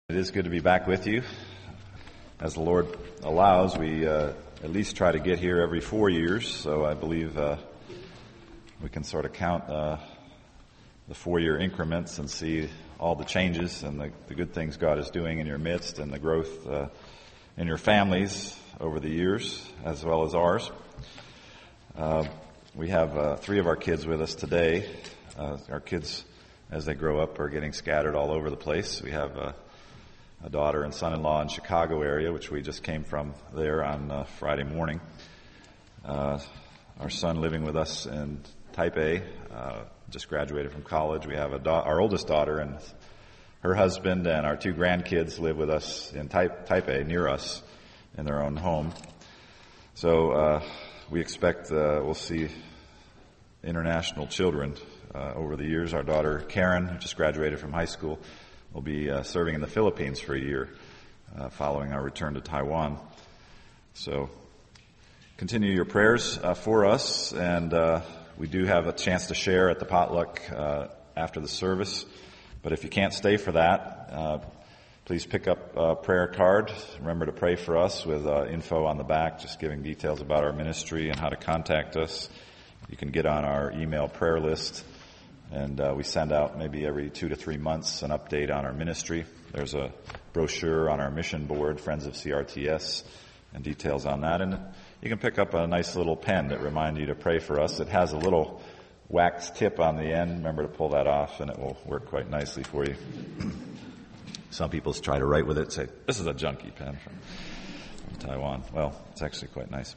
It is good to be back with you. As the Lord allows, we at least try to get here every 4 years, so I believe we can sort of count the 4-year increments and see all the changes and the good things God is doing in your midst and the growth in your families over the years as well as ours. We have 3 of our kids with us today. Our kids, as they grow up, are getting scattered all over the place. We have a daughter and son-in-law in Chicago area, which we just came from there on Friday morning. Our son living with us in Taipei, just graduated from college. We have our oldest daughter and her husband and our 2 grandkids live with us in Taipei, near us, in their own home. So we expect we'll see international children over the years. Our daughter Karen, who just graduated from high school, will be serving in the Philippines for a year following our return to Taiwan. So continue your prayers for us, and we do have a chance to share at the potluck after the service. But if you can't stay for that, please pick up a prayer card. Remember to pray for us with info on the back, just giving details about our ministry and how to contact us. You can get on our email prayer list. And we send out maybe every 2 to 3 months an update on our ministry. There's a brochure on our mission board, Friends of CRTS, and details on that. And you can pick up a nice little pen that reminds you to pray for us. It has a little wax tip on the end. Remember to pull that off, and it will work quite nicely for you. Some people try to write with it and say, this is a junky pen from Taiwan. Well, it's actually quite nice.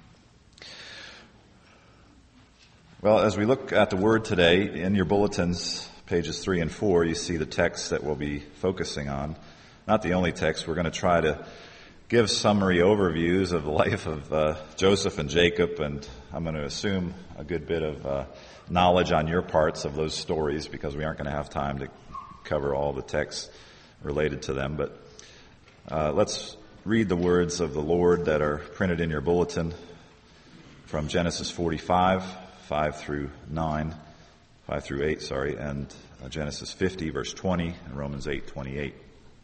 Well, as we look at the Word today, in your bulletins, pages 3 and 4, you see the text that we'll be focusing on. Not the only text. We're going to try to give summary overviews of the life of Joseph and Jacob, and I'm going to assume a good bit of knowledge on your parts of those stories because we aren't going to have time to cover all the texts related to them. But let's read the words of the Lord that are printed in your bulletin from Genesis 45. 5 through 8, and Genesis 50, verse 20, and Romans 8:28.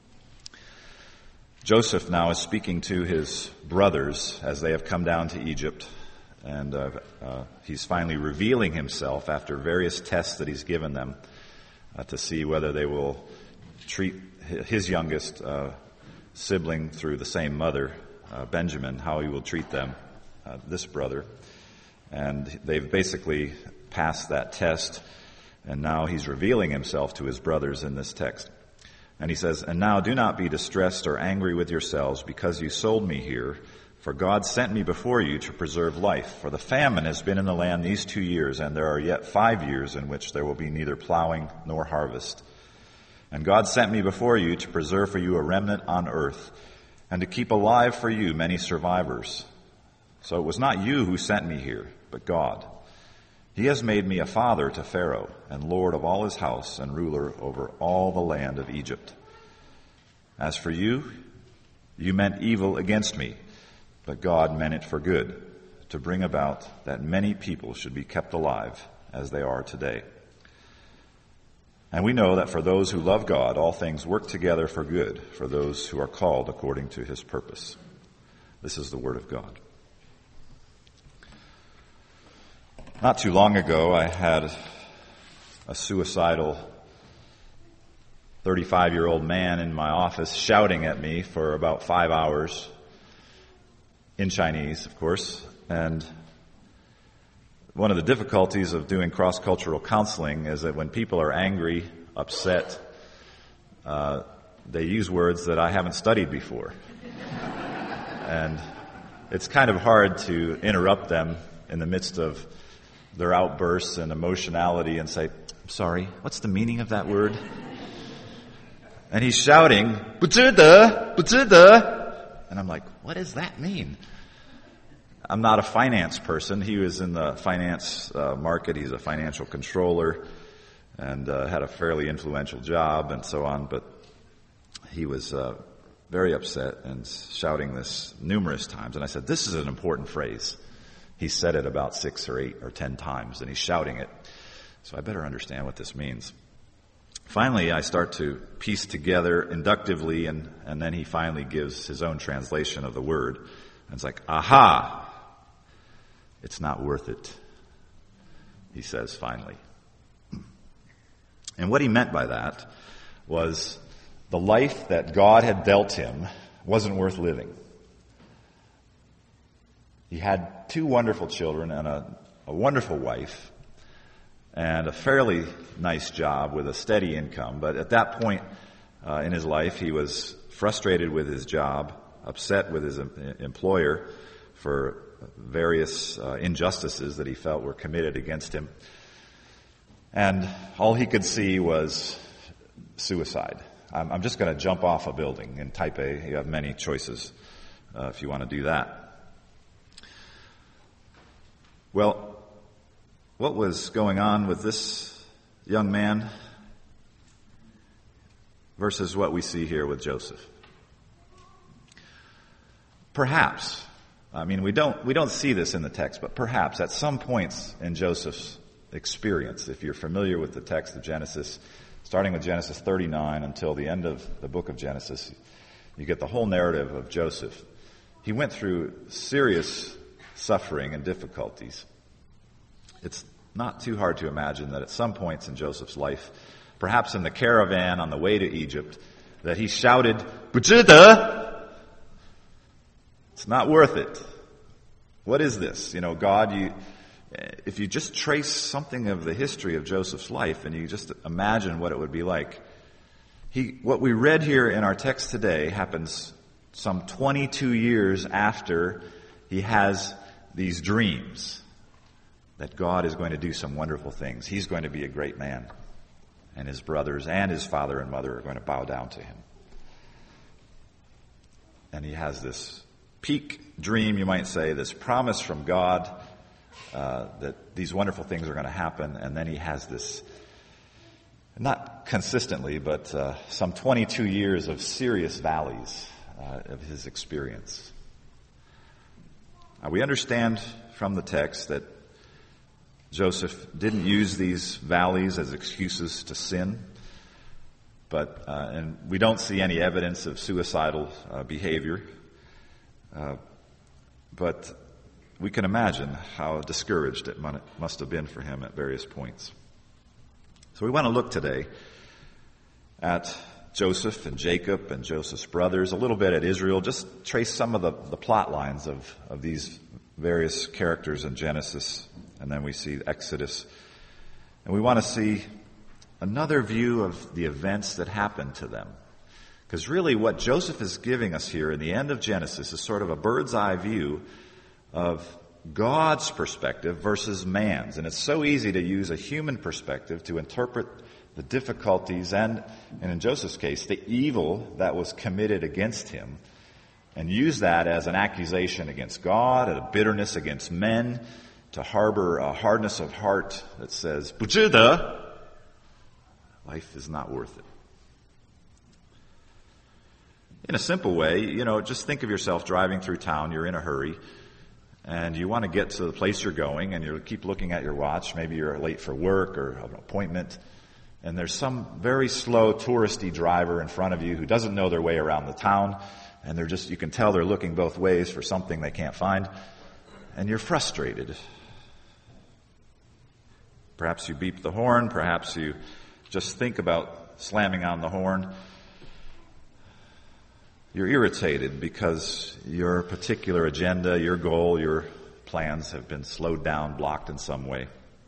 Joseph now is speaking to his brothers as they have come down to Egypt, and he's finally revealing himself after various tests that he's given them to see whether they will treat his youngest sibling through the same mother, Benjamin, how he will treat them, this brother. And they've basically passed that test, and now he's revealing himself to his brothers in this text. And he says, "And now do not be distressed or angry with yourselves because you sold me here, for God sent me before you to preserve life. For the famine has been in the land these 2 years, and there are yet 5 years in which there will be neither plowing nor harvest. And God sent me before you to preserve for you a remnant on earth, and to keep alive for you many survivors. So it was not you who sent me here, but God. He has made me a father to Pharaoh, and lord of all his house, and ruler over all the land of Egypt. As for you, you meant evil against me, but God meant it for good, to bring about that many people should be kept alive as they are today. And we know that for those who love God, all things work together for good, for those who are called according to his purpose." This is the word of God. Not too long ago, I had a suicidal 35-year-old man in my office shouting at me for about 5 hours, in Chinese, of course. And one of the difficulties of doing cross-cultural counseling is that when people are angry, upset, they use words that I haven't studied before. And it's kind of hard to interrupt them in the midst of their outbursts and emotionality and say, "I'm sorry, what's the meaning of that word?" And he's shouting, "不值得, 不值得." And I'm like, what does that mean? I'm not a finance person. He was in the finance market. He's a financial controller and had a fairly influential job and so on. But he was very upset and shouting this numerous times. And I said, this is an important phrase. He said it about 6 or 8 or 10 times, and he's shouting it. So I better understand what this means. Finally, I start to piece together inductively, and then he finally gives his own translation of the word. And it's like, aha! It's not worth it, he says finally. And what he meant by that was the life that God had dealt him wasn't worth living. He had 2 wonderful children and a wonderful wife and a fairly nice job with a steady income. But at that point in his life, he was frustrated with his job, upset with his employer for various injustices that he felt were committed against him. And all he could see was suicide. I'm just going to jump off a building. In Taipei, you have many choices if you want to do that. Well, what was going on with this young man versus what we see here with Joseph? Perhaps, we don't see this in the text, but perhaps at some points in Joseph's experience, if you're familiar with the text of Genesis, starting with Genesis 39 until the end of the book of Genesis, you get the whole narrative of Joseph. He went through serious suffering and difficulties. It's not too hard to imagine that at some points in Joseph's life, perhaps in the caravan on the way to Egypt, that he shouted, 不值得! It's not worth it. What is this? God, if you just trace something of the history of Joseph's life and you just imagine what it would be like, what we read here in our text today happens some 22 years after he has these dreams that God is going to do some wonderful things. He's going to be a great man. And his brothers and his father and mother are going to bow down to him. And he has this peak dream, you might say, this promise from God that these wonderful things are going to happen. And then he has this, not consistently, but some 22 years of serious valleys of his experience. We understand from the text that Joseph didn't use these valleys as excuses to sin, and we don't see any evidence of suicidal behavior. But we can imagine how discouraged it must have been for him at various points. So we want to look today at Joseph and Jacob and Joseph's brothers, a little bit at Israel, just trace some of the plot lines of these various characters in Genesis, and then we see Exodus. And we want to see another view of the events that happened to them. Because really what Joseph is giving us here in the end of Genesis is sort of a bird's eye view of God's perspective versus man's. And it's so easy to use a human perspective to interpret the difficulties and in Joseph's case, the evil that was committed against him, and use that as an accusation against God, a bitterness against men, to harbor a hardness of heart that says, 不值得, life is not worth it. In a simple way, just think of yourself driving through town, you're in a hurry, and you want to get to the place you're going, and you keep looking at your watch, maybe you're late for work or an appointment, and there's some very slow touristy driver in front of you who doesn't know their way around the town, and you can tell they're looking both ways for something they can't find, and you're frustrated. Perhaps you beep the horn, perhaps you just think about slamming on the horn. You're irritated because your particular agenda, your goal, your plans have been slowed down, blocked in some way.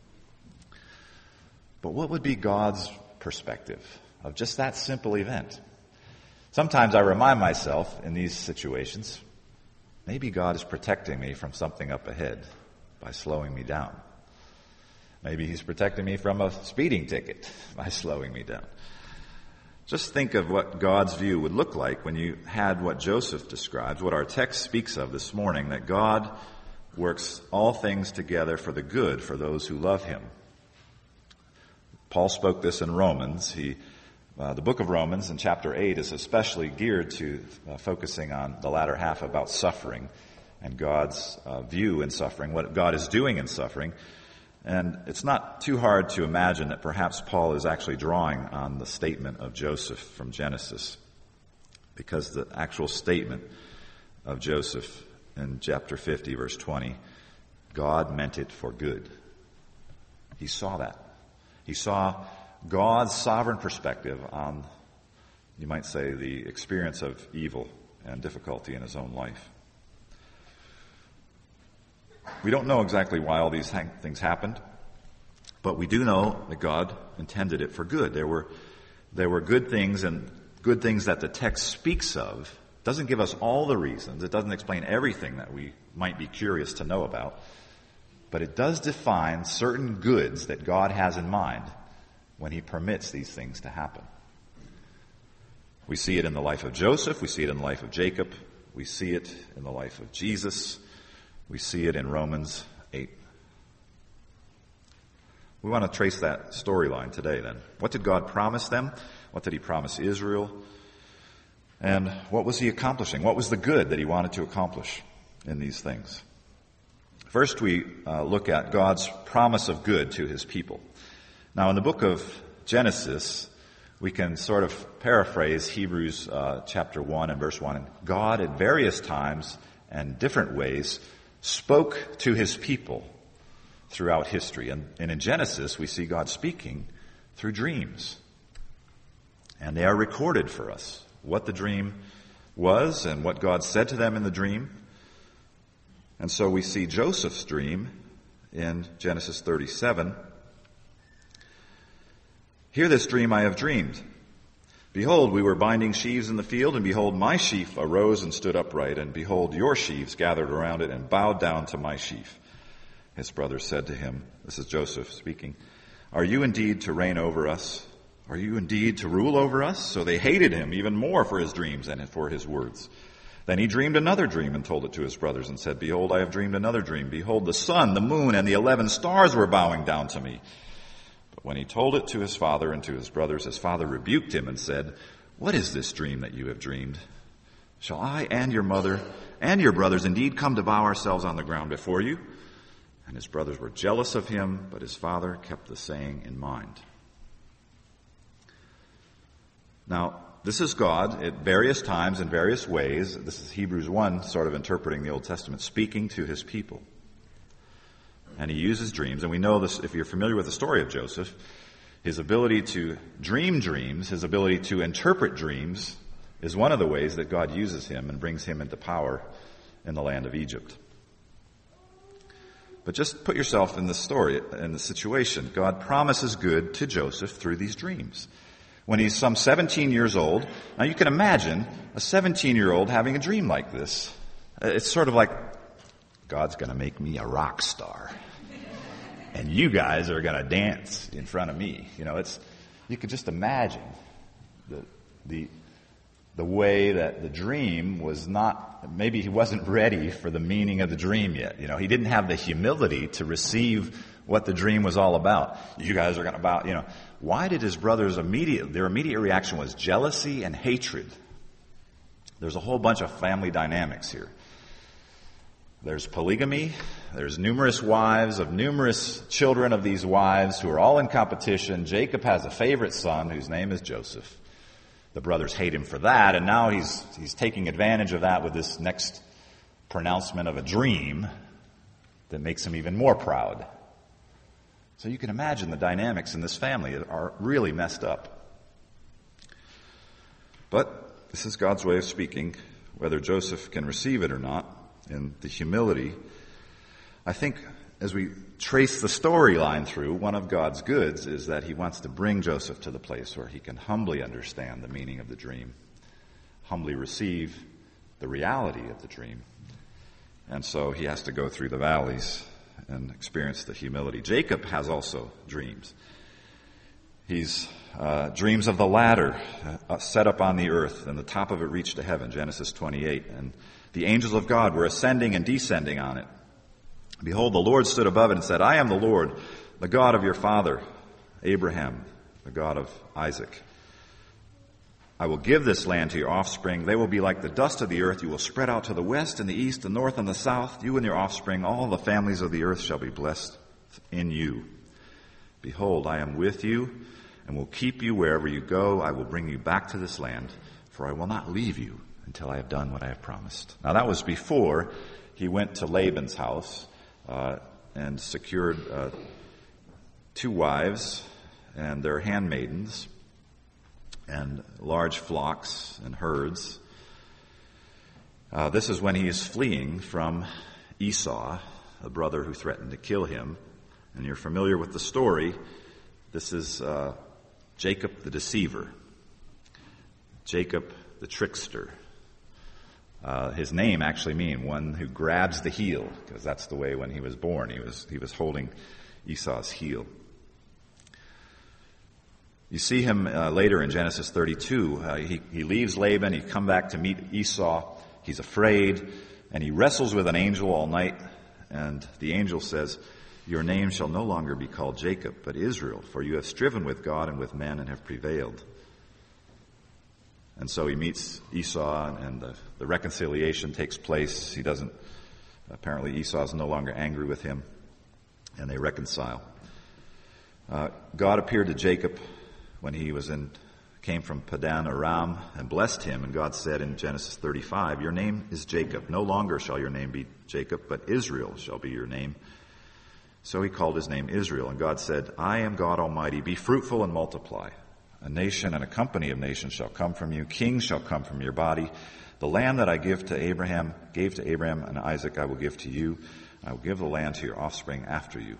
But what would be God's perspective of just that simple event? Sometimes I remind myself in these situations, maybe God is protecting me from something up ahead by slowing me down. Maybe he's protecting me from a speeding ticket by slowing me down. Just think of what God's view would look like when you had what Joseph describes, what our text speaks of this morning, that God works all things together for the good for those who love him. Paul spoke this in Romans. The book of Romans in chapter 8 is especially geared to focusing on the latter half about suffering and God's view in suffering, what God is doing in suffering. And it's not too hard to imagine that perhaps Paul is actually drawing on the statement of Joseph from Genesis, because the actual statement of Joseph in chapter 50, verse 20, God meant it for good. He saw that. He saw God's sovereign perspective on, you might say, the experience of evil and difficulty in his own life. We don't know exactly why all these things happened, but we do know that God intended it for good. There were good things, and good things that the text speaks of. It doesn't give us all the reasons. It doesn't explain everything that we might be curious to know about. But it does define certain goods that God has in mind when he permits these things to happen. We see it in the life of Joseph. We see it in the life of Jacob. We see it in the life of Jesus. We see it in Romans 8. We want to trace that storyline today then. What did God promise them? What did he promise Israel? And what was he accomplishing? What was the good that he wanted to accomplish in these things? First, we look at God's promise of good to his people. Now, in the book of Genesis, we can sort of paraphrase Hebrews chapter 1 and verse 1. God at various times and different ways spoke to his people throughout history. And in Genesis, we see God speaking through dreams. And they are recorded for us, what the dream was and what God said to them in the dream. And so we see Joseph's dream in Genesis 37. Hear this dream I have dreamed. Behold, we were binding sheaves in the field, and behold, my sheaf arose and stood upright, and behold, your sheaves gathered around it and bowed down to my sheaf. His brothers said to him, this is Joseph speaking, are you indeed to reign over us? Are you indeed to rule over us? So they hated him even more for his dreams and for his words. Then he dreamed another dream and told it to his brothers and said, behold, I have dreamed another dream. Behold, the sun, the moon, and the 11 stars were bowing down to me. But when he told it to his father and to his brothers, his father rebuked him and said, what is this dream that you have dreamed? Shall I and your mother and your brothers indeed come to bow ourselves on the ground before you? And his brothers were jealous of him, but his father kept the saying in mind. Now, this is God at various times in various ways. This is Hebrews 1 sort of interpreting the Old Testament, speaking to his people. And he uses dreams. And we know this, if you're familiar with the story of Joseph, his ability to dream dreams, his ability to interpret dreams is one of the ways that God uses him and brings him into power in the land of Egypt. But just put yourself in the story, in the situation. God promises good to Joseph through these dreams. When he's some 17 years old, now you can imagine a 17-year-old having a dream like this. It's sort of like, God's going to make me a rock star. And you guys are going to dance in front of me. You know, you could just imagine the way that the dream was not, maybe he wasn't ready for the meaning of the dream yet. You know, he didn't have the humility to receive what the dream was all about. You guys are going to bow, you know. Why did his brothers their immediate reaction was jealousy and hatred? There's a whole bunch of family dynamics here. There's polygamy. There's numerous wives of numerous children of these wives who are all in competition. Jacob has a favorite son whose name is Joseph. The brothers hate him for that, and now he's taking advantage of that with this next pronouncement of a dream that makes him even more proud. So you can imagine the dynamics in this family are really messed up. But this is God's way of speaking, whether Joseph can receive it or not, in the humility. I think as we trace the storyline through, one of God's goods is that he wants to bring Joseph to the place where he can humbly understand the meaning of the dream, humbly receive the reality of the dream. And so he has to go through the valleys and experience the humility. Jacob has also dreams. He's dreams of the ladder set up on the earth, and the top of it reached to heaven, Genesis 28. And the angels of God were ascending and descending on it. Behold, the Lord stood above it and said, I am the Lord, the God of your father, Abraham, the God of Isaac. I will give this land to your offspring. They will be like the dust of the earth. You will spread out to the west and the east, the north and the south. You and your offspring, all the families of the earth shall be blessed in you. Behold, I am with you and will keep you wherever you go. I will bring you back to this land, for I will not leave you until I have done what I have promised. Now that was before he went to Laban's house and secured 2 wives and their handmaidens and large flocks and herds. This is when he is fleeing from Esau, the brother who threatened to kill him. And you're familiar with the story. This is Jacob the deceiver, Jacob the trickster. His name actually means one who grabs the heel, because that's the way when he was born. He was holding Esau's heel. You see him later in Genesis 32. He leaves Laban. He come back to meet Esau. He's afraid, and he wrestles with an angel all night. And the angel says, "Your name shall no longer be called Jacob, but Israel, for you have striven with God and with men and have prevailed." And so he meets Esau, and the reconciliation takes place. Apparently Esau's no longer angry with him, and they reconcile. God appeared to Jacob when he came from Padan Aram and blessed him, and God said in Genesis 35, "Your name is Jacob. No longer shall your name be Jacob, but Israel shall be your name." So he called his name Israel, and God said, "I am God Almighty. Be fruitful and multiply. A nation and a company of nations shall come from you. Kings shall come from your body. The land that I gave to Abraham and Isaac I will give to you. I will give the land to your offspring after you."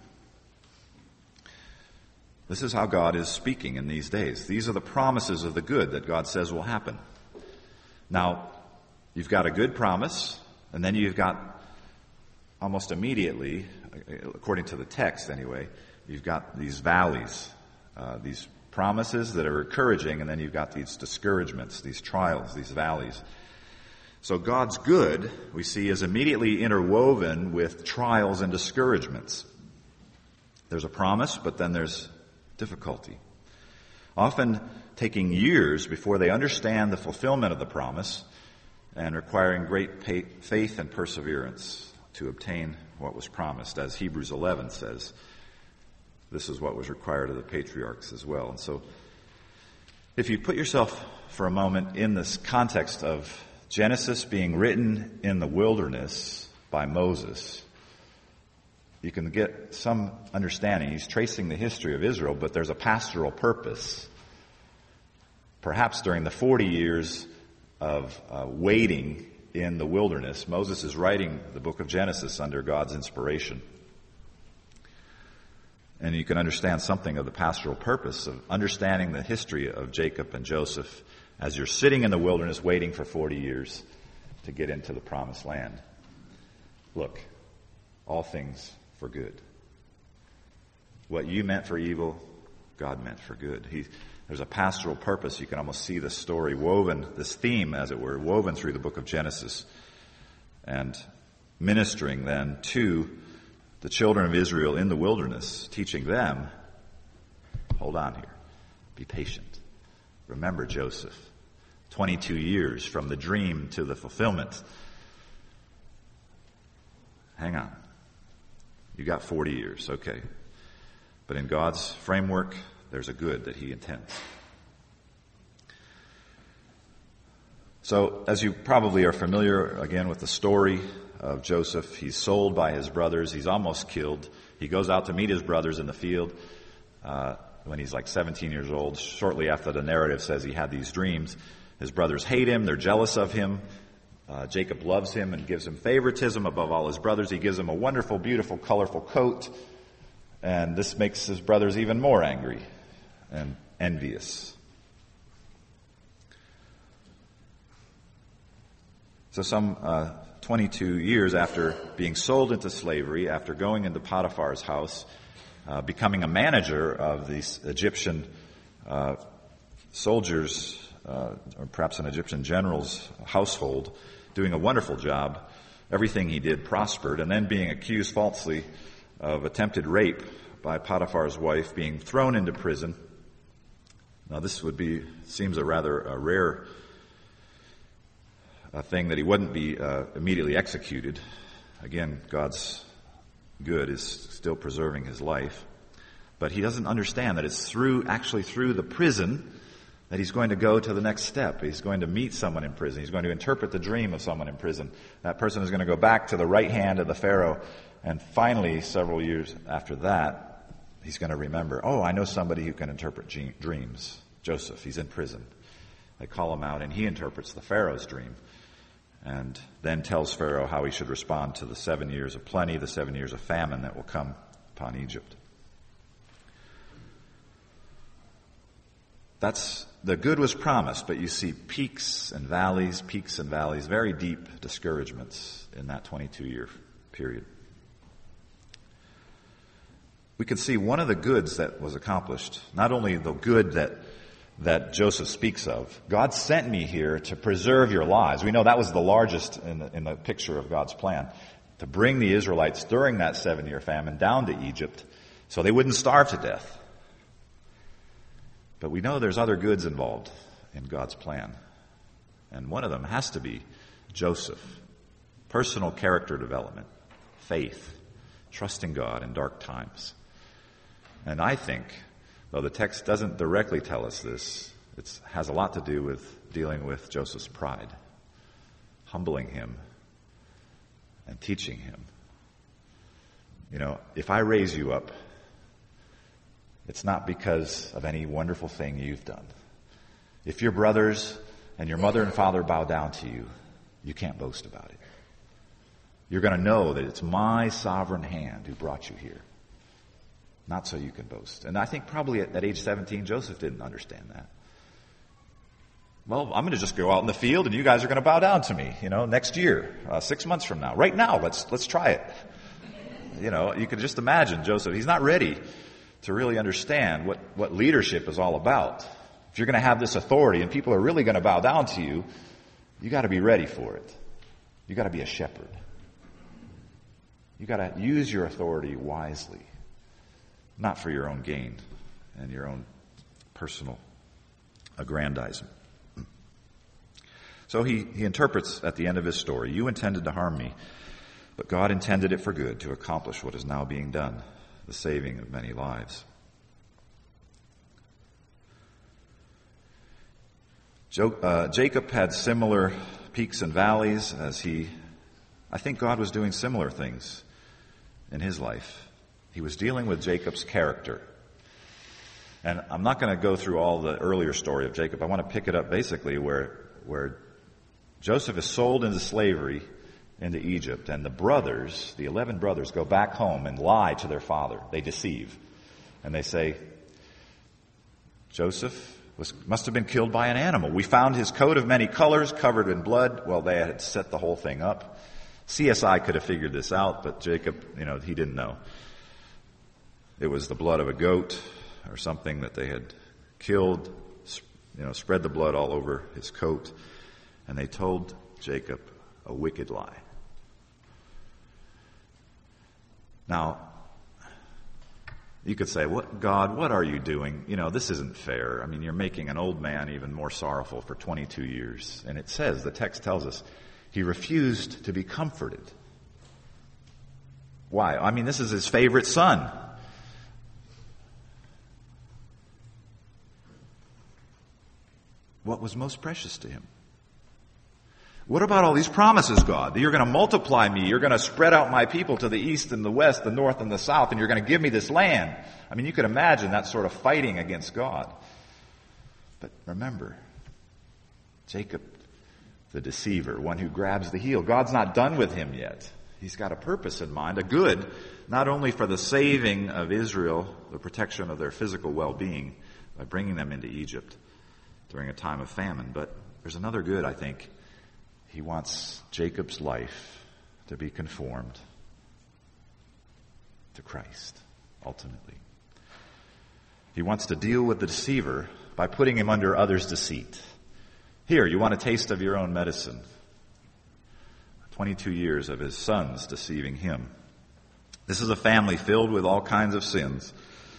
This is how God is speaking in these days. These are the promises of the good that God says will happen. Now, you've got a good promise, and then you've got almost immediately, according to the text anyway, you've got these valleys, these promises that are encouraging, and then you've got these discouragements, these trials, these valleys. So God's good, we see, is immediately interwoven with trials and discouragements. There's a promise, but then there's difficulty. Often taking years before they understand the fulfillment of the promise, and requiring great faith and perseverance to obtain what was promised. As Hebrews 11 says, this is what was required of the patriarchs as well. And so, if you put yourself for a moment in this context of Genesis being written in the wilderness by Moses, you can get some understanding. He's tracing the history of Israel, but there's a pastoral purpose. Perhaps during the 40 years of waiting in the wilderness, Moses is writing the book of Genesis under God's inspiration. And you can understand something of the pastoral purpose of understanding the history of Jacob and Joseph as you're sitting in the wilderness waiting for 40 years to get into the promised land. Look, all things for good. What you meant for evil, God meant for good. There's a pastoral purpose. You can almost see this story woven, this theme, as it were, woven through the book of Genesis, and ministering then to the children of Israel in the wilderness, teaching them, hold on here, be patient. Remember Joseph, 22 years from the dream to the fulfillment. Hang on. You got 40 years, okay. But in God's framework, there's a good that he intends. So, as you probably are familiar, again, with the story of Joseph, he's sold by his brothers. He's almost killed. He goes out to meet his brothers in the field when he's like 17 years old. Shortly after the narrative says he had these dreams. His brothers hate him. They're jealous of him. Jacob loves him and gives him favoritism above all his brothers. He gives him a wonderful, beautiful, colorful coat. And this makes his brothers even more angry and envious. So some 22 years after being sold into slavery, after going into Potiphar's house, becoming a manager of these Egyptian soldiers, or perhaps an Egyptian general's household, doing a wonderful job. Everything he did prospered, and then being accused falsely of attempted rape by Potiphar's wife, being thrown into prison. Now this seems a rather rare thing that he wouldn't be immediately executed. Again, God's good is still preserving his life. But he doesn't understand that it's through the prison that he's going to go to the next step. He's going to meet someone in prison. He's going to interpret the dream of someone in prison. That person is going to go back to the right hand of the Pharaoh. And finally, several years after that, he's going to remember, oh, I know somebody who can interpret dreams. Joseph, he's in prison. They call him out, and he interprets the Pharaoh's dream. And then tells Pharaoh how he should respond to the 7 years of plenty, the 7 years of famine that will come upon Egypt. The good was promised, but you see peaks and valleys, very deep discouragements in that 22-year period. We can see one of the goods that was accomplished, not only the good that Joseph speaks of. God sent me here to preserve your lives. We know that was the largest in the picture of God's plan, to bring the Israelites during that 7-year famine down to Egypt so they wouldn't starve to death. But we know there's other goods involved in God's plan. And one of them has to be Joseph. Personal character development, faith, trusting God in dark times. And I think, though the text doesn't directly tell us this, it has a lot to do with dealing with Joseph's pride, humbling him and teaching him. You know, if I raise you up, it's not because of any wonderful thing you've done. If your brothers and your mother and father bow down to you, you can't boast about it. You're going to know that it's my sovereign hand who brought you here. Not so you can boast. And I think probably at age 17, Joseph didn't understand that. Well, I'm going to just go out in the field and you guys are going to bow down to me, next year, 6 months from now. Right now, let's try it. You can just imagine Joseph. He's not ready to really understand what leadership is all about. If you're going to have this authority and people are really going to bow down to you, you got to be ready for it. You got to be a shepherd. You got to use your authority wisely, not for your own gain and your own personal aggrandizement. So he interprets at the end of his story, you intended to harm me, but God intended it for good to accomplish what is now being done, the saving of many lives. Jacob had similar peaks and valleys I think God was doing similar things in his life. He was dealing with Jacob's character. And I'm not going to go through all the earlier story of Jacob. I want to pick it up basically where Joseph is sold into slavery into Egypt, and the 11 brothers, go back home and lie to their father. They deceive. And they say, Joseph must have been killed by an animal. We found his coat of many colors covered in blood. Well, they had set the whole thing up. CSI could have figured this out, but Jacob, he didn't know. It was the blood of a goat or something that they had killed, spread the blood all over his coat. And they told Jacob a wicked lie. Now, you could say, God, what are you doing? This isn't fair. I mean, you're making an old man even more sorrowful for 22 years. And the text tells us, he refused to be comforted. Why? I mean, this is his favorite son. What was most precious to him? What about all these promises, God? That you're going to multiply me. You're going to spread out my people to the east and the west, the north and the south, and you're going to give me this land. I mean, you could imagine that sort of fighting against God. But remember, Jacob, the deceiver, one who grabs the heel, God's not done with him yet. He's got a purpose in mind, a good, not only for the saving of Israel, the protection of their physical well-being by bringing them into Egypt during a time of famine, but there's another good, I think. He wants Jacob's life to be conformed to Christ, ultimately. He wants to deal with the deceiver by putting him under others' deceit. Here, you want a taste of your own medicine. 22 years of his sons deceiving him. This is a family filled with all kinds of sins.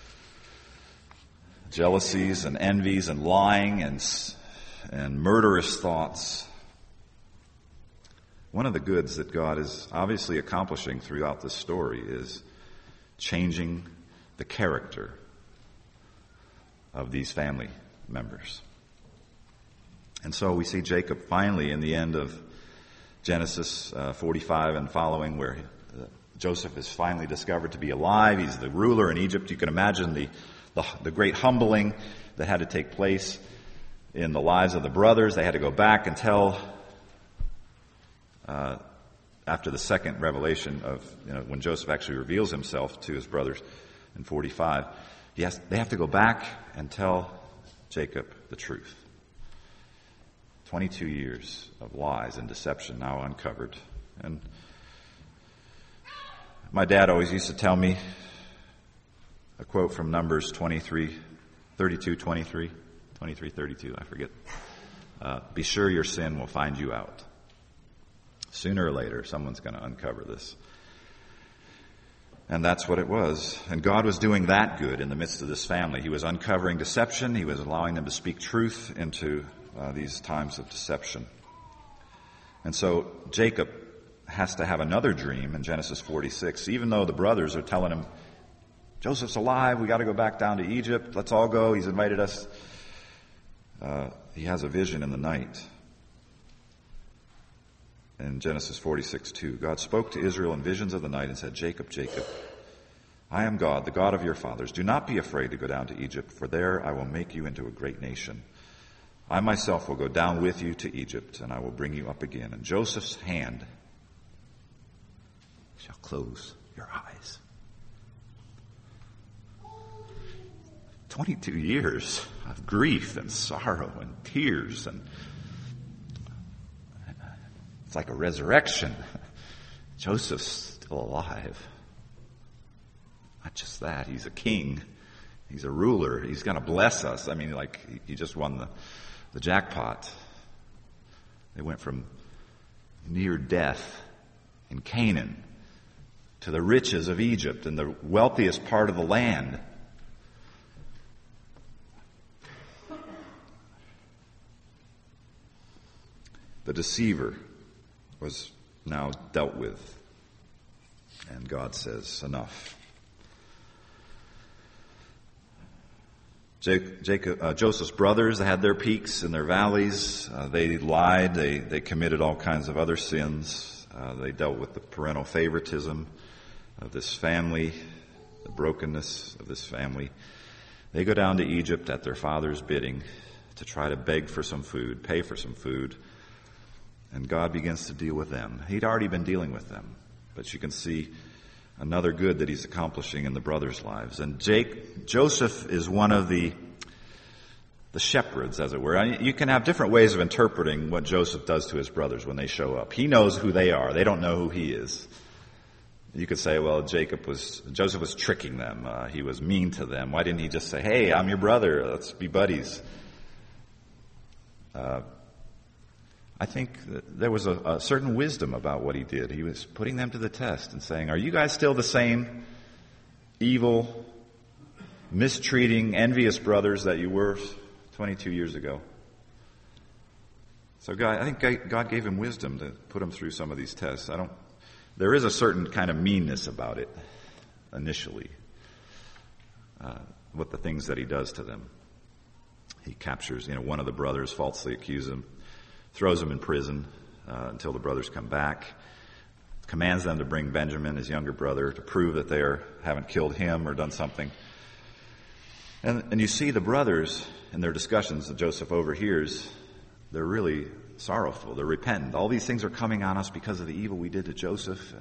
Jealousies and envies and lying and murderous thoughts. One of the goods that God is obviously accomplishing throughout this story is changing the character of these family members. And so we see Jacob finally in the end of Genesis 45 and following, where Joseph is finally discovered to be alive. He's the ruler in Egypt. You can imagine the great humbling that had to take place in the lives of the brothers. They had to go back and tell, after the second revelation of, when Joseph actually reveals himself to his brothers in 45, they have to go back and tell Jacob the truth. 22 years of lies and deception now uncovered. And my dad always used to tell me a quote from Numbers 23, 32, I forget. Be sure your sin will find you out. Sooner or later, someone's going to uncover this. And that's what it was. And God was doing that good in the midst of this family. He was uncovering deception. He was allowing them to speak truth into these times of deception. And so Jacob has to have another dream in Genesis 46, even though the brothers are telling him, Joseph's alive, we got to go back down to Egypt, let's all go, he's invited us. He has a vision in the night. In Genesis 46:2, God spoke to Israel in visions of the night and said, Jacob, Jacob, I am God, the God of your fathers. Do not be afraid to go down to Egypt, for there I will make you into a great nation. I myself will go down with you to Egypt, and I will bring you up again. And Joseph's hand shall close your eyes. 22 years of grief and sorrow and tears, and it's like a resurrection. Joseph's still alive. Not just that, he's a king. He's a ruler. He's going to bless us. I mean, like, he just won the jackpot. They went from near death in Canaan to the riches of Egypt and the wealthiest part of the land. The deceiver was now dealt with, and God says, enough. Joseph's brothers had their peaks and their valleys. They lied. They committed all kinds of other sins. They dealt with the parental favoritism of this family, the brokenness of this family. They go down to Egypt at their father's bidding to try to beg for some food, pay for some food. And God begins to deal with them. He'd already been dealing with them, but you can see another good that he's accomplishing in the brothers' lives. And Joseph is one of the shepherds, as it were. You can have different ways of interpreting what Joseph does to his brothers when they show up. He knows who they are. They don't know who he is. You could say, well, Joseph was tricking them. He was mean to them. Why didn't he just say, hey, I'm your brother. Let's be buddies. I think that there was a certain wisdom about what he did. He was putting them to the test and saying, are you guys still the same evil, mistreating, envious brothers that you were 22 years ago? So I think God gave him wisdom to put him through some of these tests. There is a certain kind of meanness about it initially, with the things that he does to them. He captures, one of the brothers, falsely accuses him, throws him in prison until the brothers come back, commands them to bring Benjamin, his younger brother, to prove that they haven't killed him or done something. And you see the brothers in their discussions that Joseph overhears, they're really sorrowful. They're repentant. All these things are coming on us because of the evil we did to Joseph.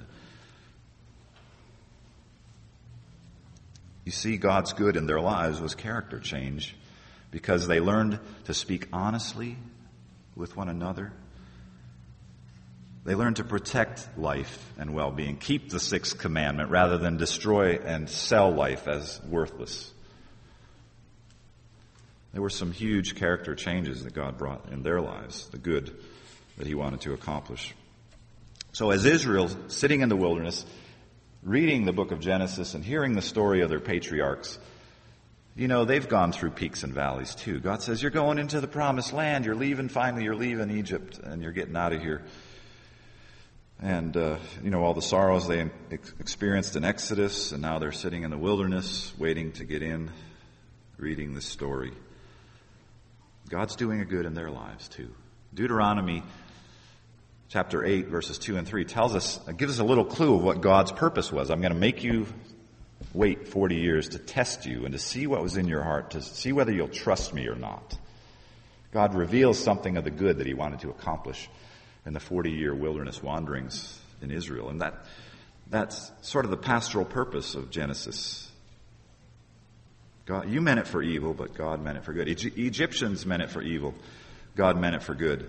You see God's good in their lives was character change because they learned to speak honestly with one another. They learned to protect life and well-being, keep the sixth commandment rather than destroy and sell life as worthless. There were some huge character changes that God brought in their lives, the good that he wanted to accomplish. So as Israel, sitting in the wilderness, reading the book of Genesis and hearing the story of their patriarchs, they've gone through peaks and valleys too. God says, you're going into the promised land. You're leaving Egypt, and you're getting out of here. And, all the sorrows they experienced in Exodus, and now they're sitting in the wilderness waiting to get in, reading this story. God's doing a good in their lives too. Deuteronomy chapter 8, verses 2 and 3 gives us a little clue of what God's purpose was. I'm going to make you wait 40 years to test you and to see what was in your heart, to see whether you'll trust me or not. God reveals something of the good that he wanted to accomplish in the 40-year wilderness wanderings in Israel. And that's sort of the pastoral purpose of Genesis. God, you meant it for evil, but God meant it for good. Egyptians meant it for evil. God meant it for good.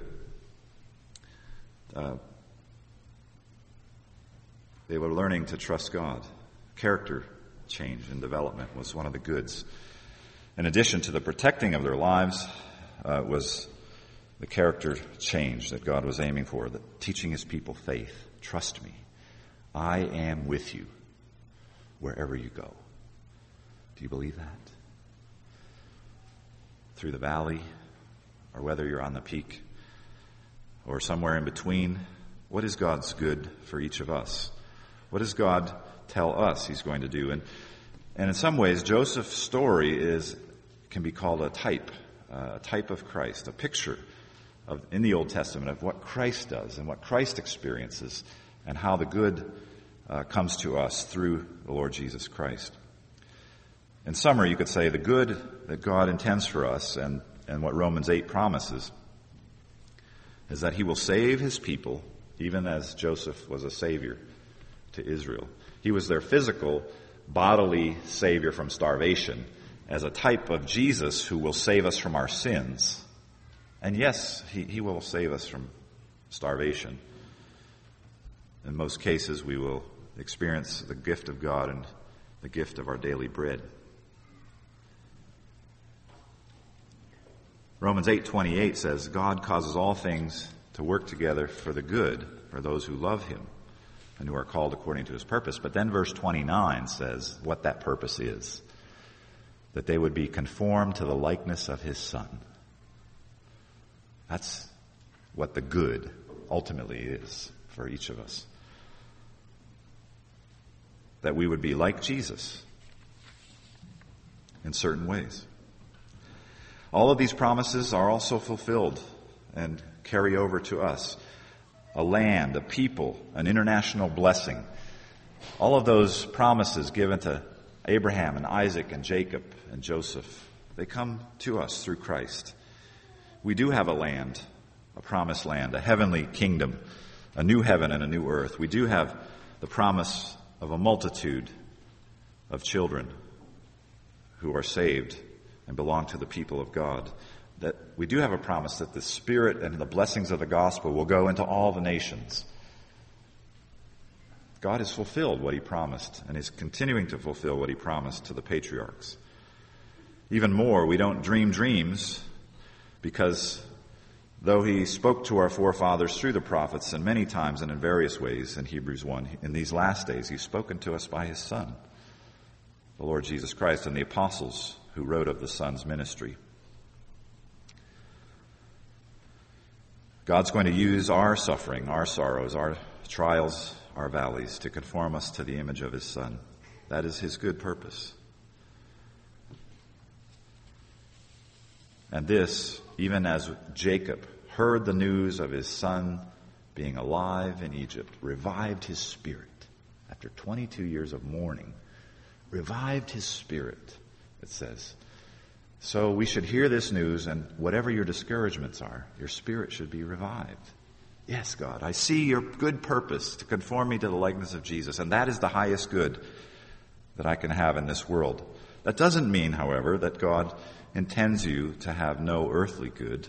They were learning to trust God. Character change and development was one of the goods. In addition to the protecting of their lives, was the character change that God was aiming for, that teaching his people faith. Trust me. I am with you wherever you go. Do you believe that? Through the valley, or whether you're on the peak, or somewhere in between, what is God's good for each of us? What does God tell us he's going to do? And in some ways, Joseph's story can be called a type of Christ, a picture in the Old Testament of what Christ does and what Christ experiences and how the good comes to us through the Lord Jesus Christ. In summary, you could say the good that God intends for us and what Romans 8 promises is that he will save his people, even as Joseph was a savior to Israel. He was their physical, bodily savior from starvation as a type of Jesus who will save us from our sins. And yes, he will save us from starvation. In most cases, we will experience the gift of God and the gift of our daily bread. Romans 8:28 says, God causes all things to work together for the good for those who love him and who are called according to his purpose. But then verse 29 says what that purpose is, that they would be conformed to the likeness of his Son. That's what the good ultimately is for each of us. That we would be like Jesus in certain ways. All of these promises are also fulfilled and carry over to us. A land, a people, an international blessing. All of those promises given to Abraham and Isaac and Jacob and Joseph, they come to us through Christ. We do have a land, a promised land, a heavenly kingdom, a new heaven and a new earth. We do have the promise of a multitude of children who are saved and belong to the people of God. That we do have a promise that the Spirit and the blessings of the gospel will go into all the nations. God has fulfilled what he promised and is continuing to fulfill what he promised to the patriarchs. Even more, we don't dream dreams because though he spoke to our forefathers through the prophets and many times and in various ways in Hebrews 1, in these last days he's spoken to us by his Son, the Lord Jesus Christ, and the apostles who wrote of the Son's ministry. God's going to use our suffering, our sorrows, our trials, our valleys to conform us to the image of his Son. That is his good purpose. And this, even as Jacob heard the news of his son being alive in Egypt, revived his spirit after 22 years of mourning. Revived his spirit, it says. So we should hear this news, and whatever your discouragements are, your spirit should be revived. Yes, God, I see your good purpose to conform me to the likeness of Jesus, and that is the highest good that I can have in this world. That doesn't mean, however, that God intends you to have no earthly good.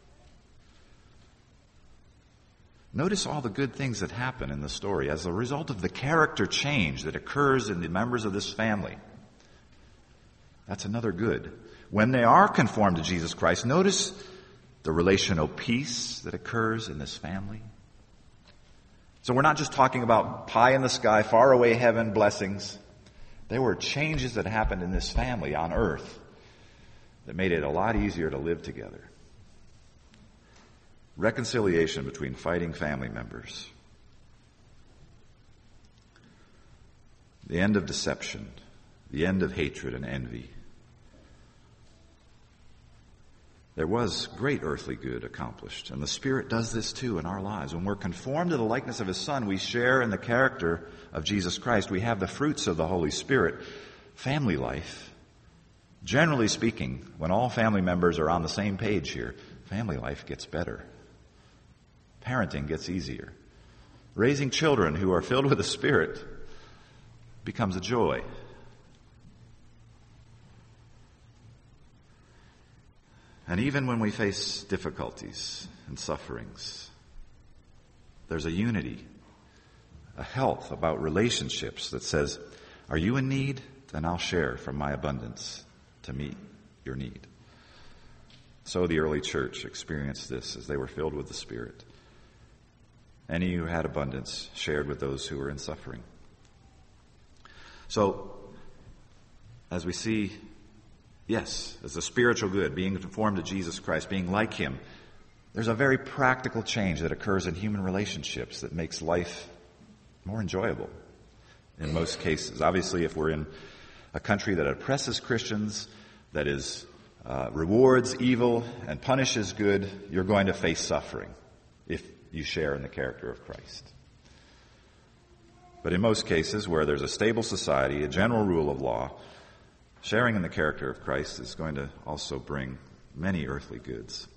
Notice all the good things that happen in the story as a result of the character change that occurs in the members of this family. That's another good. When they are conformed to Jesus Christ, notice the relational peace that occurs in this family. So we're not just talking about pie in the sky, far away heaven blessings. There were changes that happened in this family on earth that made it a lot easier to live together. Reconciliation between fighting family members. the end of deception, the end of hatred and envy. There was great earthly good accomplished, and the Spirit does this too in our lives. When we're conformed to the likeness of His Son, we share in the character of Jesus Christ. We have the fruits of the Holy Spirit. Family life, generally speaking, when all family members are on the same page here, family life gets better. Parenting gets easier. Raising children who are filled with the Spirit becomes a joy. And even when we face difficulties and sufferings, there's a unity, a health about relationships that says, are you in need? Then I'll share from my abundance to meet your need. So the early church experienced this as they were filled with the Spirit. Any who had abundance shared with those who were in suffering. So, as we see, yes, as a spiritual good, being conformed to Jesus Christ, being like Him, there's a very practical change that occurs in human relationships that makes life more enjoyable in most cases. Obviously, if we're in a country that oppresses Christians, that is rewards evil and punishes good, you're going to face suffering if you share in the character of Christ. But in most cases where there's a stable society, a general rule of law, sharing in the character of Christ is going to also bring many earthly goods.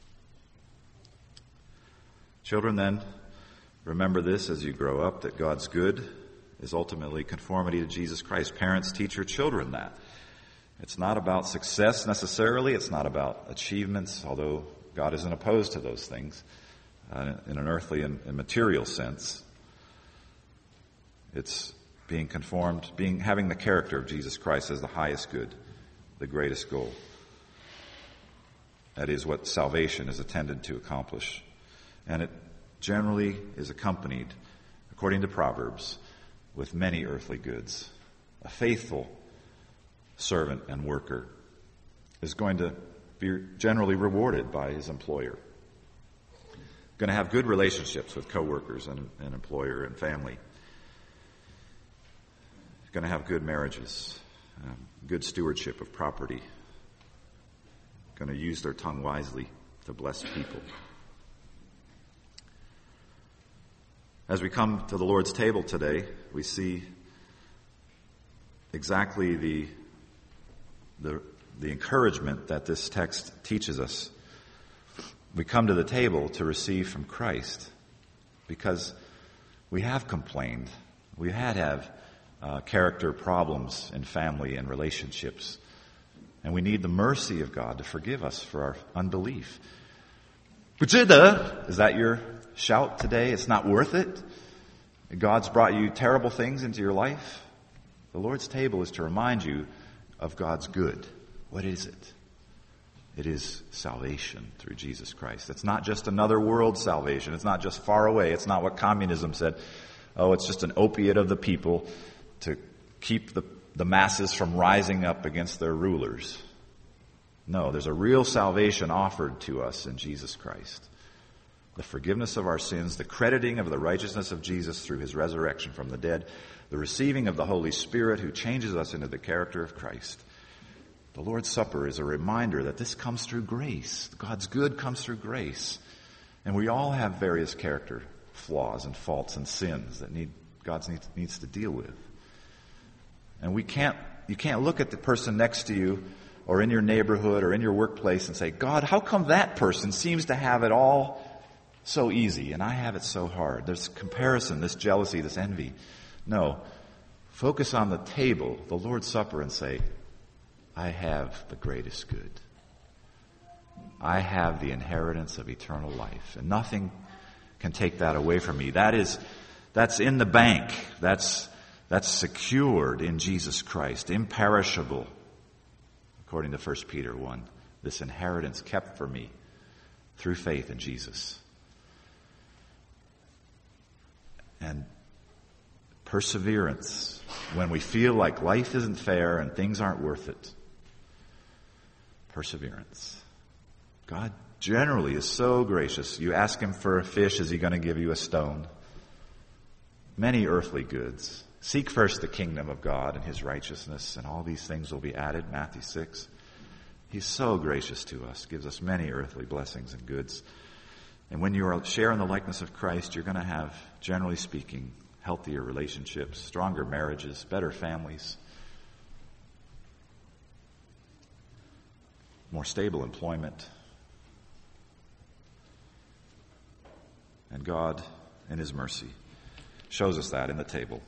Children, then, remember this as you grow up, that God's good is ultimately conformity to Jesus Christ. Parents, teach your children that. It's not about success necessarily. It's not about achievements, although God isn't opposed to those things in an earthly and material sense. It's being conformed, having the character of Jesus Christ as the highest good, the greatest goal. That is what salvation is intended to accomplish. And it generally is accompanied, according to Proverbs, with many earthly goods. A faithful servant and worker is going to be generally rewarded by his employer. Going to have good relationships with coworkers and employer and family. Going to have good marriages, good stewardship of property. Going to use their tongue wisely to bless people. As we come to the Lord's table today, we see exactly the encouragement that this text teaches us. We come to the table to receive from Christ because we have complained. We have character problems in family and relationships. And we need the mercy of God to forgive us for our unbelief. Is that your shout today? It's not worth it? God's brought you terrible things into your life? The Lord's table is to remind you of God's good. What is it? It is salvation through Jesus Christ. It's not just another world salvation. It's not just far away. It's not what communism said. Oh, it's just an opiate of the people to keep the masses from rising up against their rulers. No, there's a real salvation offered to us in Jesus Christ. The forgiveness of our sins, the crediting of the righteousness of Jesus through His resurrection from the dead, the receiving of the Holy Spirit who changes us into the character of Christ. The Lord's Supper is a reminder that this comes through grace. God's good comes through grace. And we all have various character flaws and faults and sins that God needs to deal with. And you can't look at the person next to you or in your neighborhood or in your workplace and say, God, how come that person seems to have it all so easy and I have it so hard? There's comparison, this jealousy, this envy. No. Focus on the table, the Lord's Supper, and say, I have the greatest good. I have the inheritance of eternal life. And nothing can take that away from me. That's in the bank. That's secured in Jesus Christ, imperishable, according to 1 Peter 1. This inheritance kept for me through faith in Jesus. And perseverance when we feel like life isn't fair and things aren't worth it. Perseverance. God generally is so gracious. You ask Him for a fish, is He going to give you a stone? Many earthly goods. Seek first the kingdom of God and his righteousness, and all these things will be added, Matthew 6. He's so gracious to us, gives us many earthly blessings and goods. And when you are sharing the likeness of Christ, you're going to have, generally speaking, healthier relationships, stronger marriages, better families, more stable employment. And God, in his mercy, shows us that in the table.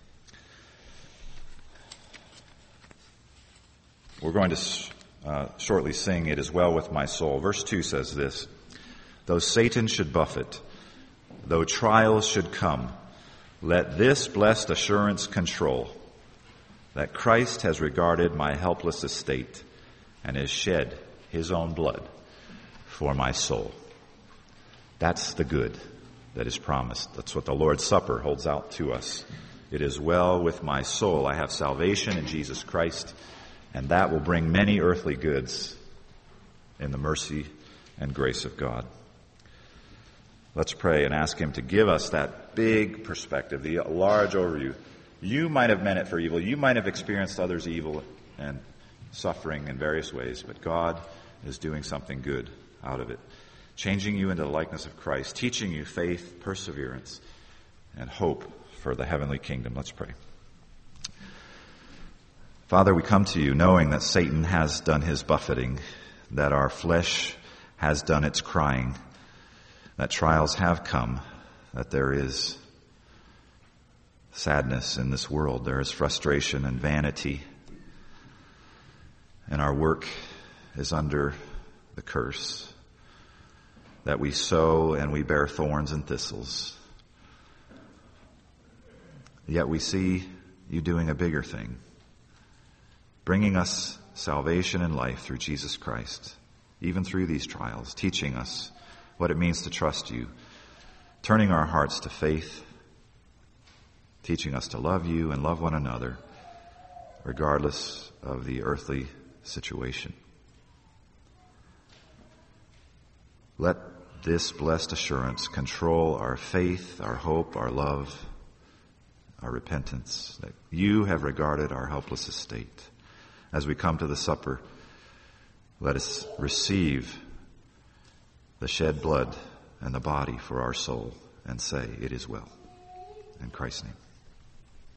We're going to shortly sing "It Is Well With My Soul." Verse 2 says this: "Though Satan should buffet, though trials should come, let this blessed assurance control, that Christ has regarded my helpless estate and has shed his own blood for my soul." That's the good that is promised. That's what the Lord's Supper holds out to us. It is well with my soul. I have salvation in Jesus Christ, and that will bring many earthly goods in the mercy and grace of God. Let's pray and ask him to give us that big perspective, the large overview. You might have meant it for evil. You might have experienced others' evil and suffering in various ways, but God is doing something good out of it, changing you into the likeness of Christ, teaching you faith, perseverance, and hope for the heavenly kingdom. Let's pray. Father, we come to you knowing that Satan has done his buffeting, that our flesh has done its crying, that trials have come, that there is sadness in this world, there is frustration and vanity, and our work is under the curse, that we sow and we bear thorns and thistles. Yet we see you doing a bigger thing, bringing us salvation and life through Jesus Christ, even through these trials, teaching us what it means to trust you, turning our hearts to faith, teaching us to love you and love one another, regardless of the earthly situation. Let this blessed assurance control our faith, our hope, our love, our repentance, that you have regarded our helpless estate. As we come to the supper, let us receive the shed blood and the body for our soul and say, "It is well." In Christ's name.